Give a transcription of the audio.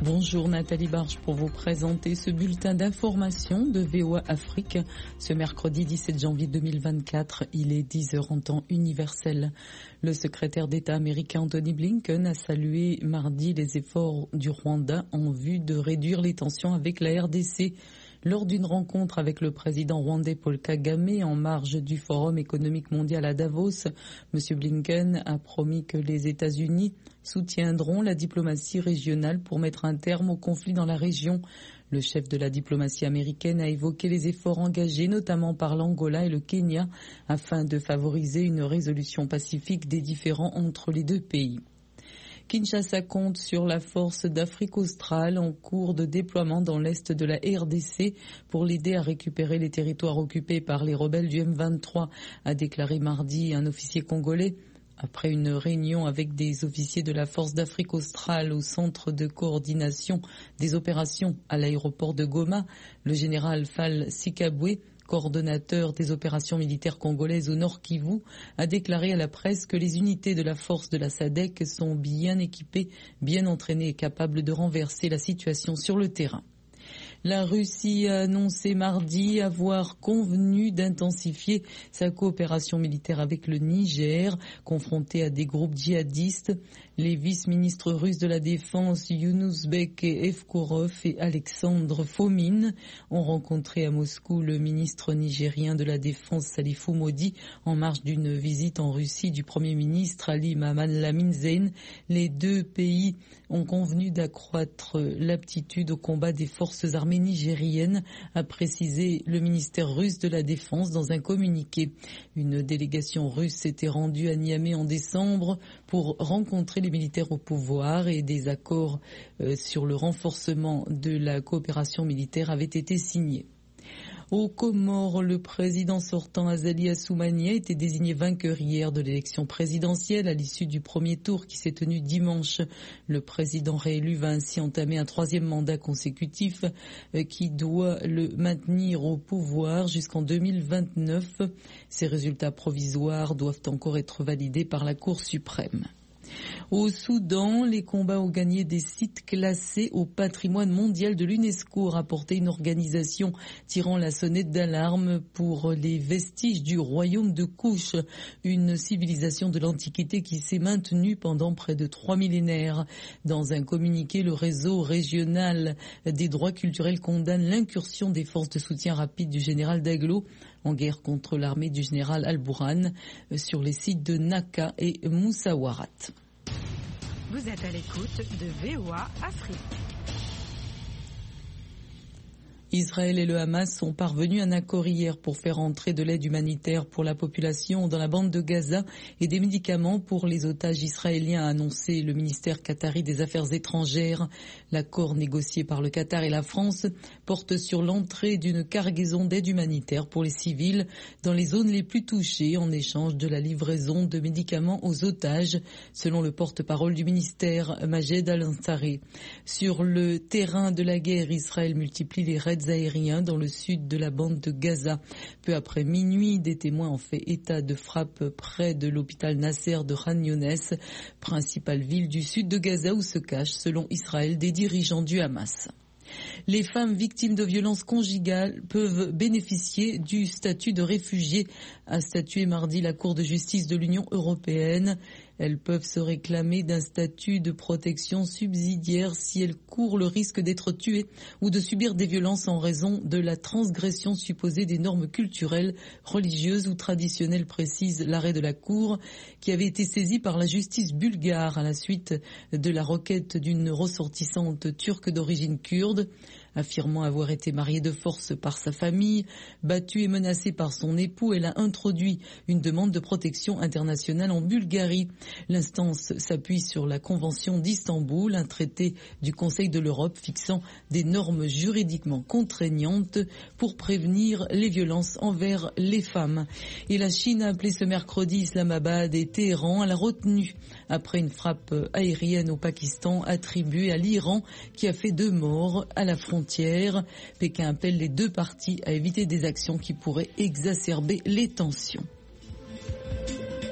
Bonjour Nathalie Barge pour vous présenter ce bulletin d'information de VOA Afrique. Ce mercredi 17 janvier 2024, il est 10h en temps universel. Le secrétaire d'État américain Tony Blinken a salué mardi les efforts du Rwanda en vue de réduire les tensions avec la RDC. Lors d'une rencontre avec le président rwandais Paul Kagame en marge du Forum économique mondial à Davos, M. Blinken a promis que les États-Unis soutiendront la diplomatie régionale pour mettre un terme au conflit dans la région. Le chef de la diplomatie américaine a évoqué les efforts engagés notamment par l'Angola et le Kenya afin de favoriser une résolution pacifique des différends entre les deux pays. Kinshasa compte sur la force d'Afrique australe en cours de déploiement dans l'est de la RDC pour l'aider à récupérer les territoires occupés par les rebelles du M23, a déclaré mardi un officier congolais. Après une réunion avec des officiers de la force d'Afrique australe au centre de coordination des opérations à l'aéroport de Goma, le général Fall Sikabwe, coordonnateur des opérations militaires congolaises au Nord Kivu, a déclaré à la presse que les unités de la force de la SADC sont bien équipées, bien entraînées et capables de renverser la situation sur le terrain. La Russie a annoncé mardi avoir convenu d'intensifier sa coopération militaire avec le Niger, confronté à des groupes djihadistes. Les vice-ministres russes de la Défense, Younoussbek Evkorov et Alexandre Fomin, ont rencontré à Moscou le ministre nigérien de la Défense, Salifou Modi, en marge d'une visite en Russie du Premier ministre Ali Maman Lamine Zein. Les deux pays ont convenu d'accroître l'aptitude au combat des forces armées nigériennes, a précisé le ministère russe de la Défense dans un communiqué. Une délégation russe s'était rendue à Niamey en décembre pour rencontrer les militaires au pouvoir et des accords sur le renforcement de la coopération militaire avaient été signés. Aux Comores, le président sortant Azali Assoumani a été désigné vainqueur hier de l'élection présidentielle à l'issue du premier tour qui s'est tenu dimanche. Le président réélu va ainsi entamer un troisième mandat consécutif qui doit le maintenir au pouvoir jusqu'en 2029. Ces résultats provisoires doivent encore être validés par la Cour suprême. Au Soudan, les combats ont gagné des sites classés au patrimoine mondial de l'UNESCO, rapporté une organisation tirant la sonnette d'alarme pour les vestiges du royaume de Kouch, une civilisation de l'Antiquité qui s'est maintenue pendant près de 3 millénaires. Dans un communiqué, le réseau régional des droits culturels condamne l'incursion des forces de soutien rapide du général Daglo en guerre contre l'armée du général Al-Bourhan sur les sites de Naka et Moussawarat. Vous êtes à l'écoute de VOA Afrique. Israël et le Hamas sont parvenus à un accord hier pour faire entrer de l'aide humanitaire pour la population dans la bande de Gaza et des médicaments pour les otages israéliens, a annoncé le ministère qatari des Affaires étrangères. L'accord négocié par le Qatar et la France porte sur l'entrée d'une cargaison d'aide humanitaire pour les civils dans les zones les plus touchées en échange de la livraison de médicaments aux otages, selon le porte-parole du ministère, Majed Al-Ansari. Sur le terrain de la guerre, Israël multiplie les raids aériens dans le sud de la bande de Gaza. Peu après minuit, des témoins ont fait état de frappes près de l'hôpital Nasser de Khan Younes, principale ville du sud de Gaza où se cachent, selon Israël, des dirigeants du Hamas. Les femmes victimes de violences conjugales peuvent bénéficier du statut de réfugié, a statué mardi la Cour de justice de l'Union européenne. Elles peuvent se réclamer d'un statut de protection subsidiaire si elles courent le risque d'être tuées ou de subir des violences en raison de la transgression supposée des normes culturelles, religieuses ou traditionnelles, précise l'arrêt de la Cour, qui avait été saisi par la justice bulgare à la suite de la requête d'une ressortissante turque d'origine kurde. Affirmant avoir été mariée de force par sa famille, battue et menacée par son époux, elle a introduit une demande de protection internationale en Bulgarie. L'instance s'appuie sur la Convention d'Istanbul, un traité du Conseil de l'Europe fixant des normes juridiquement contraignantes pour prévenir les violences envers les femmes. Et la Chine a appelé ce mercredi Islamabad et Téhéran à la retenue après une frappe aérienne au Pakistan attribuée à l'Iran qui a fait 2 morts à la frontière. Pékin appelle les deux parties à éviter des actions qui pourraient exacerber les tensions.